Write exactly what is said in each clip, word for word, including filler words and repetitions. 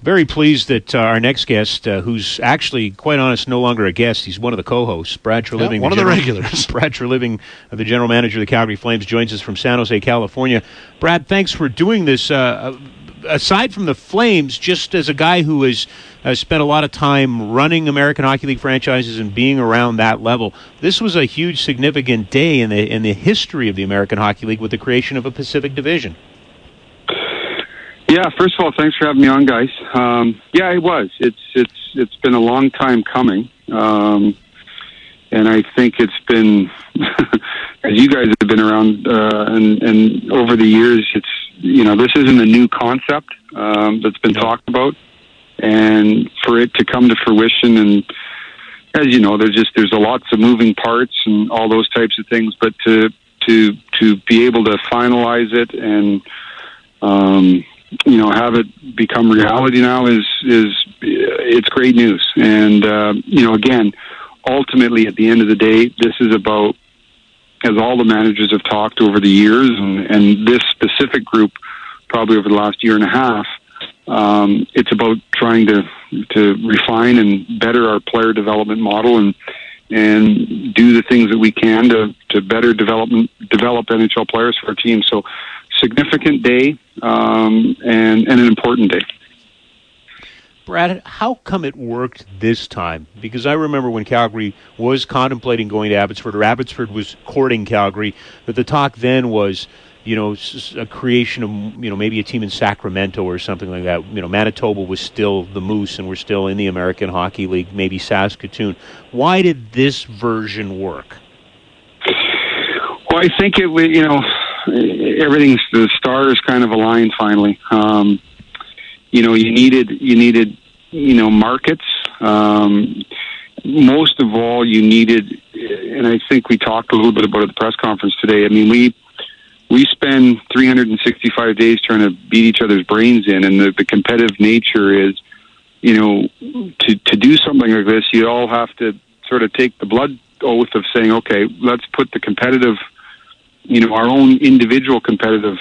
Very pleased that uh, our next guest, uh, who's actually, quite honest, no longer a guest, he's one of the co-hosts, Brad Treliving. Yeah, one the of the general, regulars. Brad Treliving, uh, the general manager of the Calgary Flames, joins us from San Jose, California. Brad, thanks for doing this. Uh, aside from the Flames, just as a guy who has uh, spent a lot of time running American Hockey League franchises and being around that level, this was a huge, significant day in the in the history of the American Hockey League with the creation of a Pacific Division. Yeah, first of all, thanks for having me on, guys. Um, yeah, it was. It's it's it's been a long time coming, um, and I think it's been, as you guys have been around, uh, and and over the years, it's you know this isn't a new concept um, that's been talked about, and for it to come to fruition, and as you know, there's just there's a lots of moving parts and all those types of things, but to to to be able to finalize it and um, you know, have it become reality now is, is, it's great news. And, uh, you know, again, ultimately at the end of the day, this is about, as all the managers have talked over the years and, and this specific group, probably over the last year and a half, um, it's about trying to, to refine and better our player development model and, and do the things that we can to, to better develop, develop N H L players for our team. So, significant day um, and, and an important day. Brad, how come it worked this time? Because I remember when Calgary was contemplating going to Abbotsford, or Abbotsford was courting Calgary, that the talk then was, you know, a creation of, you know, maybe a team in Sacramento or something like that. You know, Manitoba was still the Moose and we're still in the American Hockey League, maybe Saskatoon. Why did this version work? Well, I think it, you know, everything's, the stars kind of aligned finally. Um, you know, you needed, you needed, you know, markets. Um, most of all, you needed, and I think we talked a little bit about it at the press conference today. I mean, we, we spend three hundred sixty-five days trying to beat each other's brains in, and the, the competitive nature is, you know, to, to do something like this, you all have to sort of take the blood oath of saying, okay, let's put the competitive, you know, our own individual competitive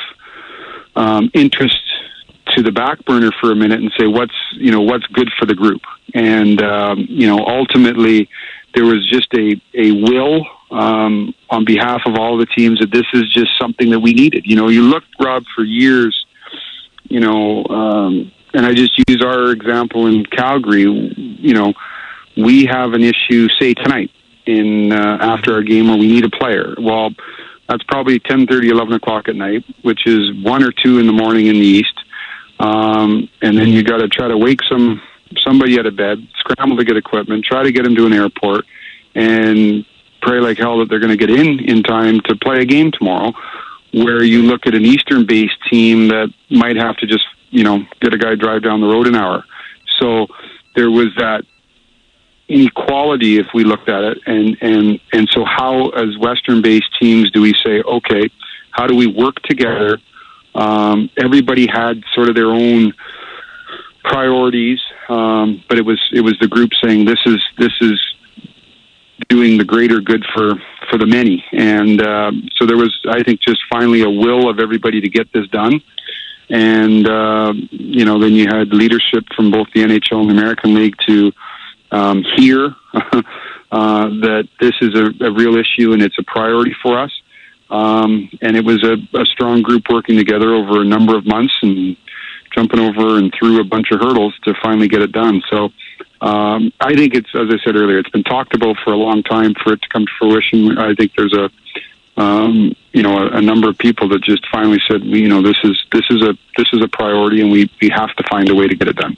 um, interests to the back burner for a minute and say what's, you know, what's good for the group. And, um, you know, ultimately there was just a, a will um, on behalf of all the teams that this is just something that we needed. You know, you look, Rob, for years, you know, um, and I just use our example in Calgary, you know, we have an issue, say, tonight in uh, after our game where we need a player. Well, that's probably ten thirty, eleven o'clock at night, which is one or two in the morning in the East. Um, and then you got to try to wake some somebody out of bed, scramble to get equipment, try to get them to an airport, and pray like hell that they're going to get in in time to play a game tomorrow. Where you look at an Eastern-based team that might have to just, you know, get a guy drive down the road an hour. So there was that inequality if we looked at it, and and and so how, as Western-based teams, do we say, okay, how do we work together? Um, everybody had sort of their own priorities, um, but it was it was the group saying this is this is doing the greater good for for the many, and uh, so there was, I think, just finally a will of everybody to get this done. And uh, you know, then you had leadership from both the N H L and the American League to Um, here, uh, that this is a, a real issue and it's a priority for us. Um, and it was a, a strong group working together over a number of months and jumping over and through a bunch of hurdles to finally get it done. So um, I think it's, as I said earlier, it's been talked about for a long time for it to come to fruition. I think there's a, um, you know, a, a number of people that just finally said, you know, this is this is a this is a priority, and we, we have to find a way to get it done.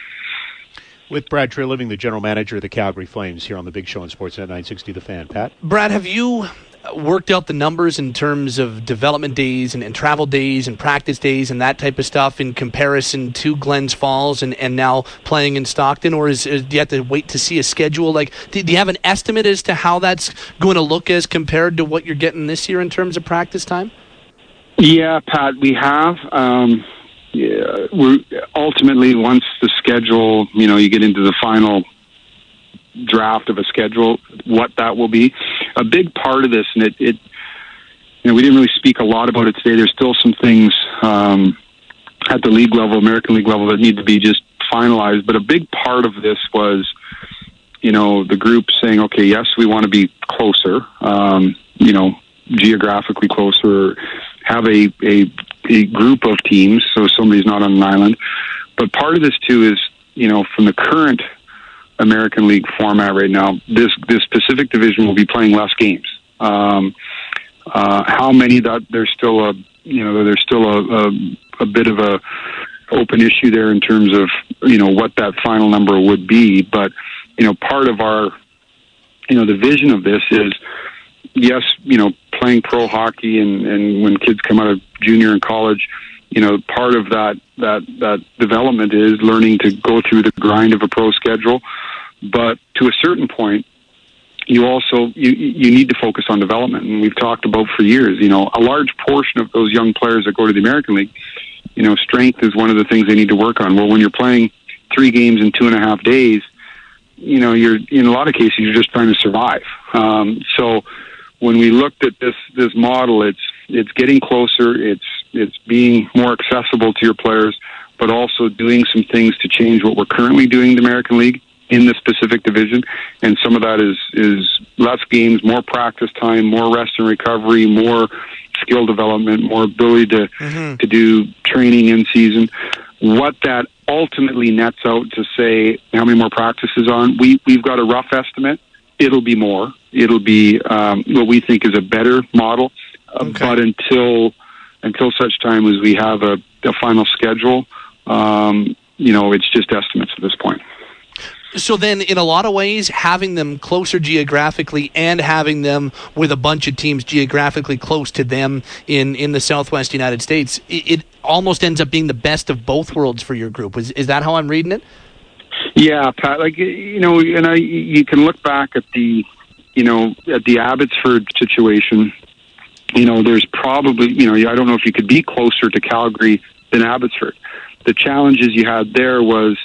With Brad Treliving, the general manager of the Calgary Flames, here on the Big Show on Sportsnet nine sixty The Fan. Pat? Brad, have you worked out the numbers in terms of development days and, and travel days and practice days and that type of stuff in comparison to Glens Falls and, and now playing in Stockton? Or is, is, do you have to wait to see a schedule? Like, do, do you have an estimate as to how that's going to look as compared to what you're getting this year in terms of practice time? Yeah, Pat, we have. Um, yeah, we're ultimately, once the schedule, you know, you get into the final draft of a schedule, what that will be. A big part of this, and it, it you know, we didn't really speak a lot about it today. There's still some things um, at the league level, American League level, that need to be just finalized. But a big part of this was, you know, the group saying, okay, yes, we want to be closer, um, you know, geographically closer, have a, a, a group of teams so somebody's not on an island. But part of this, too, is, you know, from the current American League format right now, this, this Pacific Division will be playing less games. Um, uh, how many that there's still a, you know, there's still a, a, a bit of a open issue there in terms of, you know, what that final number would be. But, you know, part of our, you know, the vision of this is, yes, you know, playing pro hockey and, and when kids come out of junior and college, you know, part of that, that, that development is learning to go through the grind of a pro schedule. But to a certain point, you also, you, you need to focus on development. And we've talked about for years, you know, a large portion of those young players that go to the American League, you know, strength is one of the things they need to work on. Well, when you're playing three games in two and a half days, you know, you're, in a lot of cases, you're just trying to survive. Um, so when we looked at this, this model, it's, it's getting closer, it's, it's being more accessible to your players, but also doing some things to change what we're currently doing in the American League in the Pacific Division. And some of that is, is less games, more practice time, more rest and recovery, more skill development, more ability to, mm-hmm. to do training in season. What that ultimately nets out to say how many more practices on, we, we've got a rough estimate. It'll be more. It'll be um, what we think is a better model. Uh, okay. But until until such time as we have a, a final schedule, um, you know, it's just estimates at this point. So then, in a lot of ways, having them closer geographically and having them with a bunch of teams geographically close to them in, in the Southwest United States, it, it almost ends up being the best of both worlds for your group. Is, is that how I'm reading it? Yeah, Pat. Like, you know, and I, you can look back at the, you know, at the Abbotsford situation. You know, there's probably, you know, I don't know if you could be closer to Calgary than Abbotsford. The challenges you had there was,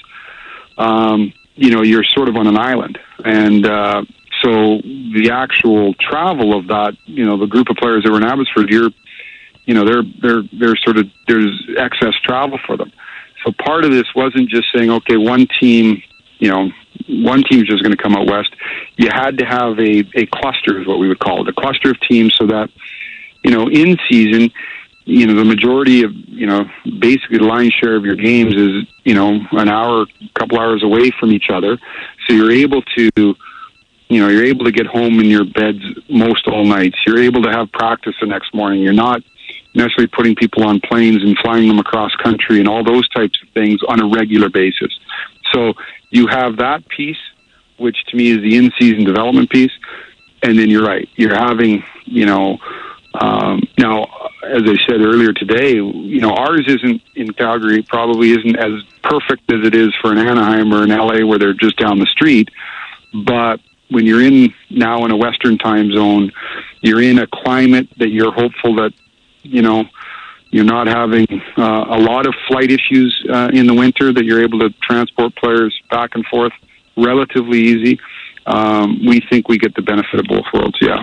um, you know, you're sort of on an island. And uh, so the actual travel of that, you know, the group of players that were in Abbotsford, you're, you know, they're, they're, they're sort of, there's excess travel for them. So part of this wasn't just saying, okay, one team, you know, one team's just going to come out west. You had to have a, a cluster is what we would call it, a cluster of teams so that, you know, in season, you know, the majority of, you know, basically the lion's share of your games is, you know, an hour, a couple hours away from each other. So you're able to, you know, you're able to get home in your beds most all nights. You're able to have practice the next morning. You're not necessarily putting people on planes and flying them across country and all those types of things on a regular basis. So you have that piece, which to me is the in-season development piece. And then you're right. You're having, you know, um, now, as I said earlier today, you know, ours isn't in Calgary, probably isn't as perfect as it is for an Anaheim or an L A where they're just down the street. But when you're in now in a Western time zone, you're in a climate that you're hopeful that, you know, you're not having uh, a lot of flight issues uh, in the winter, that you're able to transport players back and forth relatively easy. Um, we think we get the benefit of both worlds, yeah.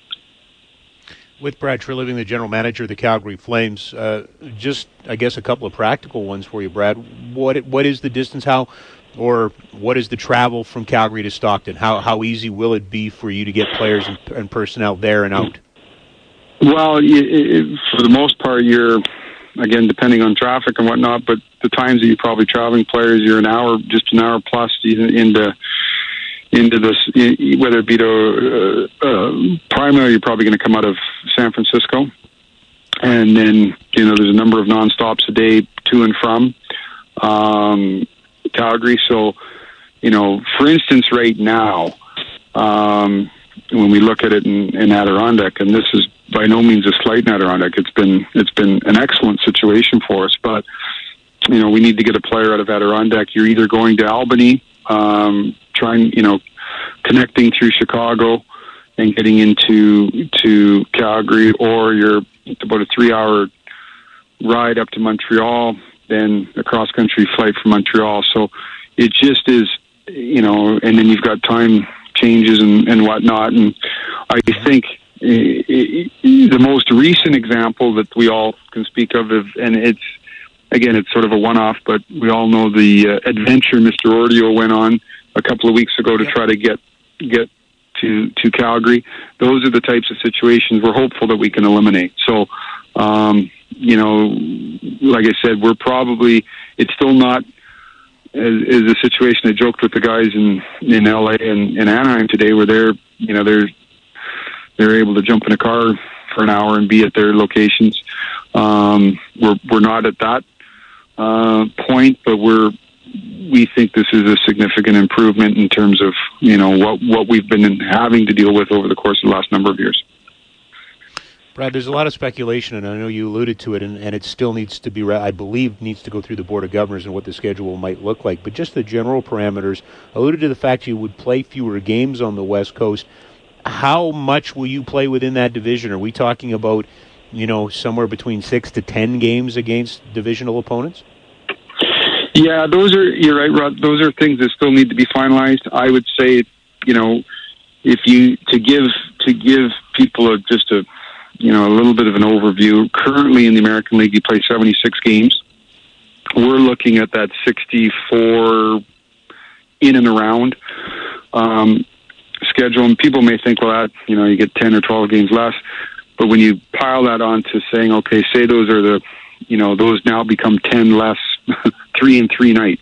With Brad Treliving, the general manager of the Calgary Flames, uh, just, I guess, a couple of practical ones for you, Brad. What What is the distance, how, or what is the travel from Calgary to Stockton? How how easy will it be for you to get players and, and personnel there and out? Well, it, it, for the most part, you're, again, depending on traffic and whatnot, but the times that you're probably traveling players, you're an hour, just an hour plus into into this, whether it be to uh, uh, primarily you're probably going to come out of San Francisco, and then, you know, there's a number of non-stops a day to and from um, Calgary. So, you know, for instance, right now, um, when we look at it in, in Adirondack, and this is by no means a slight in Adirondack, it's been it's been an excellent situation for us. But, you know, we need to get a player out of Adirondack. You're either going to Albany, um, trying, you know, connecting through Chicago and getting into to Calgary, or you're about a three-hour ride up to Montreal, then a cross-country flight from Montreal. So it just is, you know, and then you've got time changes and, and whatnot. And I think it, it, the most recent example that we all can speak of, of and it's again, it's sort of a one-off, but we all know the uh, adventure Mister Ordio went on a couple of weeks ago to yep. try to get get to to Calgary. Those are the types of situations we're hopeful that we can eliminate. So, um, you know, like I said, we're probably, it's still not as, as a situation. I joked with the guys in, in L A and in Anaheim today where they're, you know, they're, they're able to jump in a car for an hour and be at their locations. Um, we're, we're not at that uh, point, but we're, we think this is a significant improvement in terms of, you know, what, what we've been having to deal with over the course of the last number of years. Brad, there's a lot of speculation, and I know you alluded to it, and, and it still needs to be, I believe, needs to go through the Board of Governors and what the schedule might look like. But just the general parameters, alluded to the fact you would play fewer games on the West Coast. How much will you play within that division? Are we talking about, you know, somewhere between six to ten games against divisional opponents? Yeah, those are, you're right, Rod. Those are things that still need to be finalized. I would say, you know, if you, to give, to give people a, just a, you know, a little bit of an overview, currently in the American League, you play seventy-six games. We're looking at that sixty-four in and around um, schedule. And people may think, well, that, you know, you get ten or twelve games less. But when you pile that on to saying, okay, say those are the, you know, those now become ten less, three and three nights.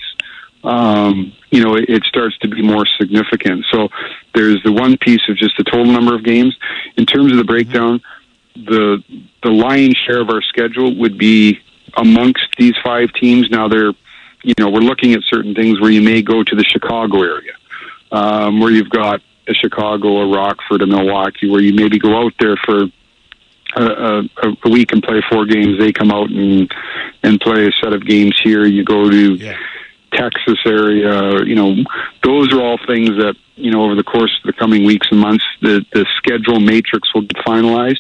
Um, you know, it, it starts to be more significant. So there's the one piece of just the total number of games. In terms of the breakdown, the the lion's share of our schedule would be amongst these five teams. Now they're, you know, we're looking at certain things where you may go to the Chicago area, um, where you've got a Chicago, a Rockford, a Milwaukee, where you maybe go out there for a, a, a week and play four games. They come out and and play a set of games here. You go to yeah. Texas area, you know, those are all things that, you know, over the course of the coming weeks and months, the, the schedule matrix will get finalized.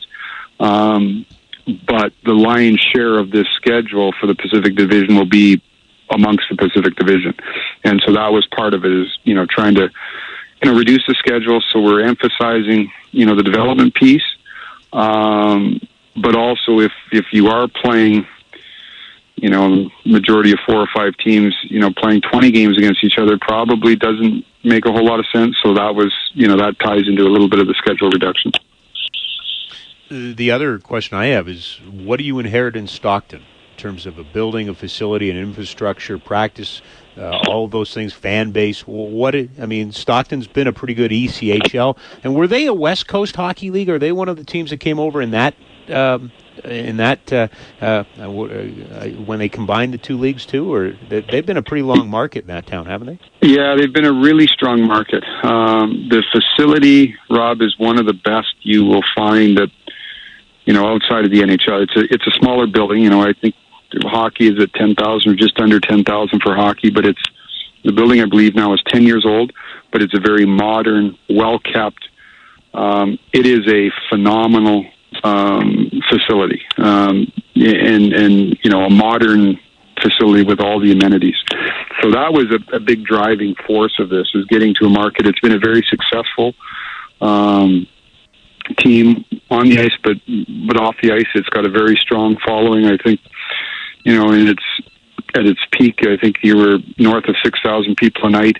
Um, but the lion's share of this schedule for the Pacific Division will be amongst the Pacific Division. And so that was part of it, is, you know, trying to, you know, reduce the schedule. So we're emphasizing, you know, the development piece. Um, but also if, if you are playing, you know, majority of four or five teams, you know, playing twenty games against each other probably doesn't make a whole lot of sense. So that was, you know, that ties into a little bit of the schedule reduction. The other question I have is, what do you inherit in Stockton in terms of a building, a facility, an infrastructure, practice, uh, all of those things, fan base? What it, I mean, Stockton's been a pretty good E C H L, and were they a West Coast Hockey League? Are they one of the teams that came over in that um, in that uh, uh, when they combined the two leagues too? Or they've been a pretty long market in that town, haven't they? Yeah, they've been a really strong market. Um, the facility, Rob, is one of the best you will find that, you know, outside of the N H L. It's a, it's a smaller building. You know, I think hockey is at ten thousand or just under ten thousand for hockey, but it's, the building I believe now is ten years old, but it's a very modern, well-kept, um, it is a phenomenal um, facility, um, and, and, you know, a modern facility with all the amenities. So that was a, a big driving force of this, is getting to a market. It's been a very successful, um, team on the ice, but but off the ice, it's got a very strong following. I think, you know, and it's at its peak, I think you were north of six thousand people a night.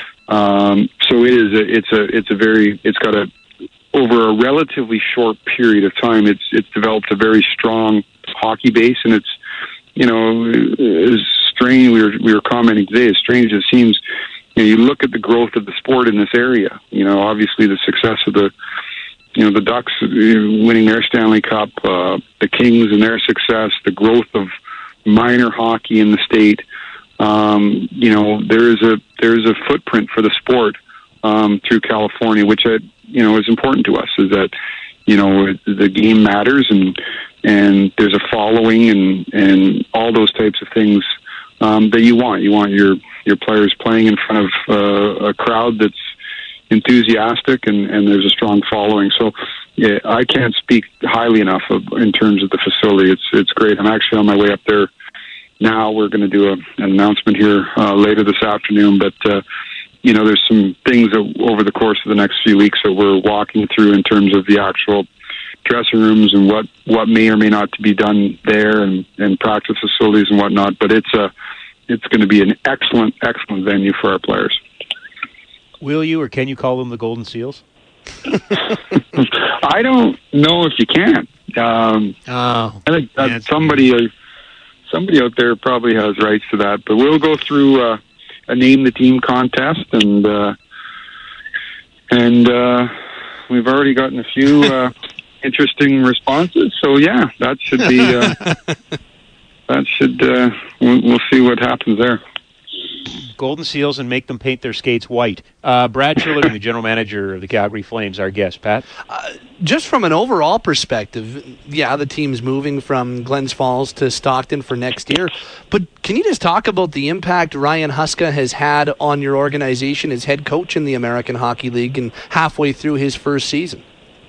Um, so it is. A, it's a. It's a very. It's got a. Over a relatively short period of time, it's it's developed a very strong hockey base, and it's, you know, as strange. We were we were commenting today. As strange as it seems, you know, you look at the growth of the sport in this area. You know, obviously the success of the, you know, the Ducks winning their Stanley Cup, uh, the Kings and their success, the growth of minor hockey in the state. Um, you know, there is a there is a footprint for the sport um, through California, which I, you know, is important to us. Is that, you know, the game matters, and and there's a following, and and all those types of things um, that you want. You want your your players playing in front of uh, a crowd that's enthusiastic, and, and there's a strong following. So, yeah, I can't speak highly enough of, in terms of the facility. It's it's great. I'm actually on my way up there now. We're going to do a, an announcement here uh, later this afternoon. But uh, you know, there's some things that over the course of the next few weeks that we're walking through in terms of the actual dressing rooms and what, what may or may not to be done there, and, and practice facilities and whatnot. But it's a it's going to be an excellent, excellent venue for our players. Will you or can you call them the Golden Seals? I don't know if you can. Um, oh, I think that somebody uh, somebody out there probably has rights to that. But we'll go through uh, a name the team contest, and uh, and uh, we've already gotten a few uh, interesting responses. So yeah, that should be uh, that should uh, we'll, we'll see what happens there. Golden Seals, and make them paint their skates white. Uh, Brad Chillerton, the general manager of the Calgary Flames, our guest. Pat? Uh, just from an overall perspective, yeah, the team's moving from Glens Falls to Stockton for next year. But can you just talk about the impact Ryan Huska has had on your organization as head coach in the American Hockey League and halfway through his first season?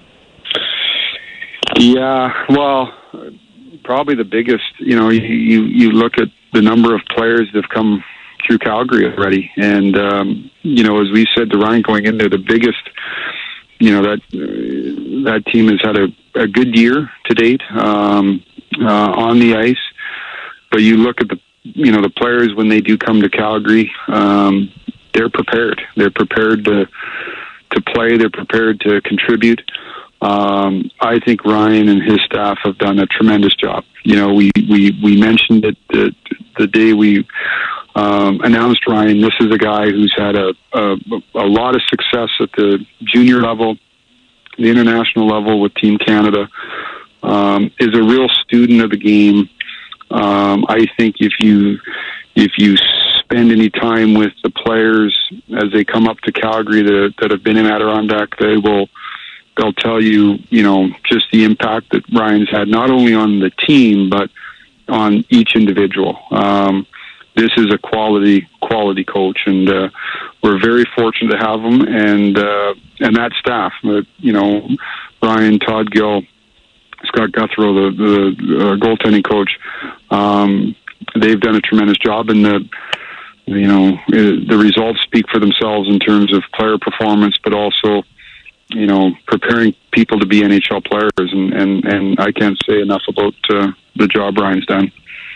Yeah, well, probably the biggest, you know, you, you, you look at the number of players that have come through Calgary already. And, um, you know, as we said to Ryan going in there, the biggest, you know, that uh, that team has had a, a good year to date um, uh, on the ice. But you look at the, you know, the players when they do come to Calgary, um, they're prepared. They're prepared to to play. They're prepared to contribute. Um, I think Ryan and his staff have done a tremendous job. You know, we, we, we mentioned it the, the day we Um, announced Ryan. This is a guy who's had a, a a lot of success at the junior level, the international level with Team Canada. Um, is a real student of the game. Um, I think if you if you spend any time with the players as they come up to Calgary that that have been in Adirondack, they will they'll tell you you know just the impact that Ryan's had not only on the team but on each individual. Um, This is a quality quality coach, and uh, we're very fortunate to have him and uh, and that staff. Uh, you know, Ryan, Todd Gill, Scott Guthrow, the, the uh, goaltending coach. Um, they've done a tremendous job, and the you know the results speak for themselves in terms of player performance, but also you know preparing people to be N H L players. And and, and I can't say enough about uh, the job Ryan's done.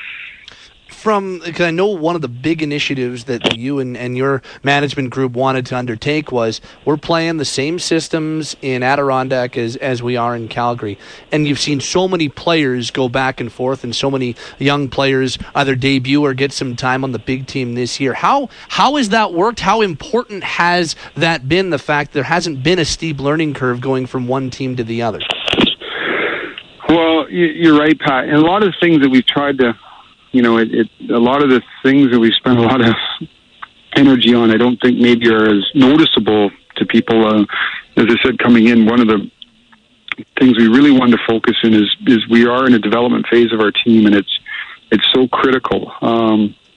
From, because I know one of the big initiatives that you and, and your management group wanted to undertake was we're playing the same systems in Adirondack as, as we are in Calgary. And you've seen so many players go back and forth and so many young players either debut or get some time on the big team this year. How how has that worked? How important has that been, the fact there hasn't been a steep learning curve going from one team to the other? Well, you're right, Pat. And a lot of the things that we've tried to You know, it, it. A lot of the things that we spend a lot of energy on, I don't think maybe are as noticeable to people. Uh, as I said, coming in, one of the things we really wanted to focus in is is we are in a development phase of our team, and it's it's so critical um,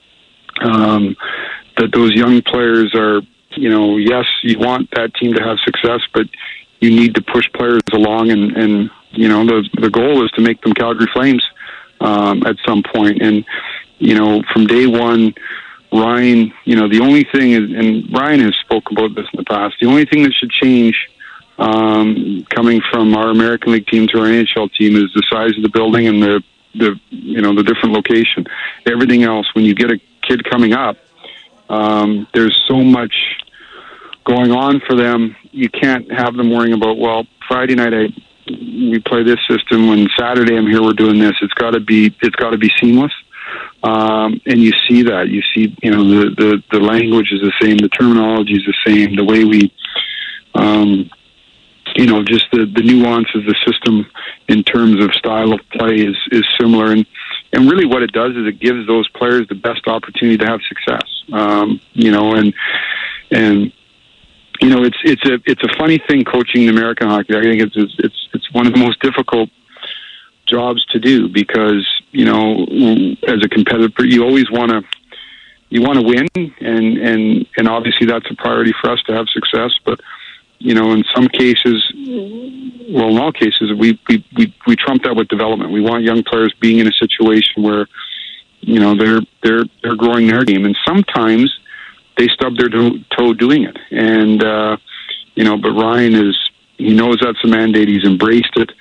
um, that those young players are. You know, yes, you want that team to have success, but you need to push players along, and and you know the the goal is to make them Calgary Flames. Um, at some point. And, you know, from day one, Ryan, you know, the only thing is, and Ryan has spoken about this in the past, the only thing that should change um, coming from our American League team to our N H L team is the size of the building and the, the you know, the different location. Everything else, when you get a kid coming up, um, there's so much going on for them. You can't have them worrying about, well, Friday night I we play this system, when Saturday I'm here, we're doing this. It's got to be, it's got to be seamless. Um, and you see that, you see, you know, the, the, the language is the same, the terminology is the same, the way we, um, you know, just the, the nuance of the system in terms of style of play is, is similar. And, and really what it does is it gives those players the best opportunity to have success. Um, you know, and, and, You know, it's it's a it's a funny thing coaching the American hockey. I think it's it's it's one of the most difficult jobs to do because you know, as a competitor, you always want to you want to win, and and and obviously that's a priority for us to have success. But you know, in some cases, well, in all cases, we we we, we trump that with development. We want young players being in a situation where you know they're they're they're growing their game, and sometimes they stub their toe doing it. And, uh, you know, but Ryan is, he knows that's a mandate. He's embraced it.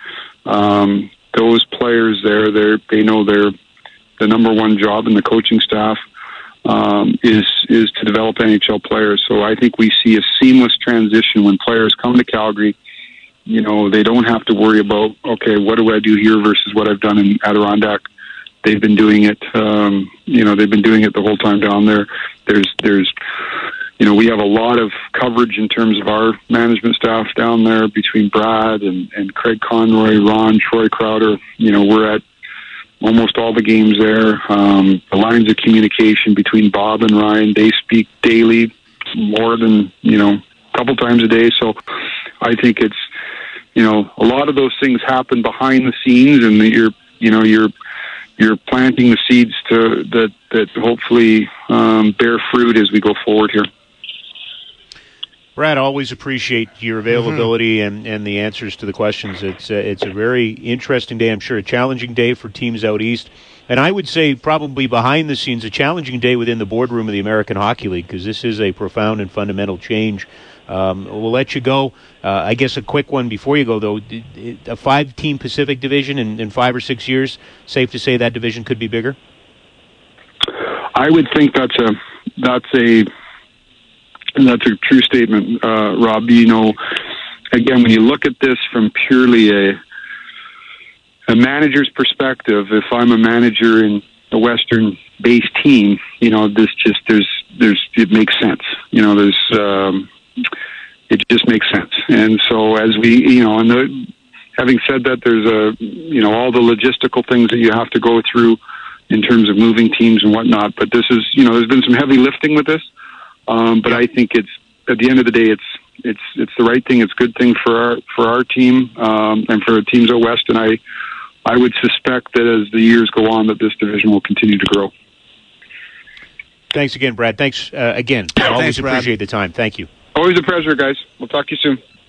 Um, those players there, they they know their the number one job in the coaching staff um, is is to develop N H L players. So I think we see a seamless transition when players come to Calgary. You know, they don't have to worry about, okay, what do I do here versus what I've done in Adirondack. They've been doing it, um, you know, they've been doing it the whole time down there. There's, there's, you know, we have a lot of coverage in terms of our management staff down there between Brad and, and Craig Conroy, Ron, Troy Crowder. You know, we're at almost all the games there. Um, the lines of communication between Bob and Ryan, they speak daily, more than, you know, a couple times a day. So I think it's, you know, a lot of those things happen behind the scenes, and you're, you know, you're, you're planting the seeds to that that hopefully um, bear fruit as we go forward here. Brad, always appreciate your availability mm-hmm. and, and the answers to the questions. It's uh, it's a very interesting day, I'm sure, a challenging day for teams out east. And I would say probably behind the scenes, a challenging day within the boardroom of the American Hockey League, because this is a profound and fundamental change. Um, we'll let you go. Uh, I guess a quick one before you go, though. A five-team Pacific division in, in five or six years, safe to say that division could be bigger? I would think that's a that's a that's a true statement, uh, Rob. You know, again, when you look at this from purely a a manager's perspective, if I'm a manager in a Western-based team, you know, this just there's there's it makes sense. You know, there's um, it just makes sense. And so as we, you know, and the, having said that, there's a, you know, all the logistical things that you have to go through in terms of moving teams and whatnot. But this is, you know, there's been some heavy lifting with this. Um, but I think it's, at the end of the day, it's, it's, it's the right thing. It's a good thing for our, for our team, um, and for the teams out west. And I, I would suspect that as the years go on, that this division will continue to grow. Thanks again, Brad. Thanks uh, again. I always Thanks, appreciate Brad. the time. Thank you. Always a pleasure, guys. We'll talk to you soon.